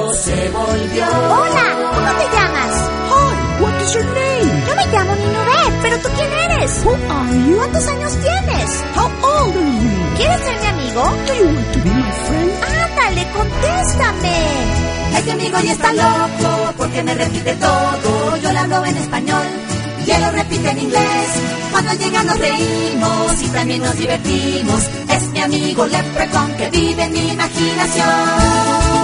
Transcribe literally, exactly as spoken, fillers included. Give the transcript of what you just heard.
loco se volvió. Hola, ¿cómo te llamas? Hi, what is your name? Yo me llamo Ninubet, ¿pero tú quién eres? Who are you? ¿Cuántos años tienes? How old are you? ¿Quieres ser mi amigo? Do you want to be my friend? Ándale, contéstame. Este amigo ya está loco porque me repite todo. Yo le hablo en español y él lo repite en inglés. Cuando llega nos reímos y también nos divertimos. Es mi amigo Leprechaun que vive en mi imaginación.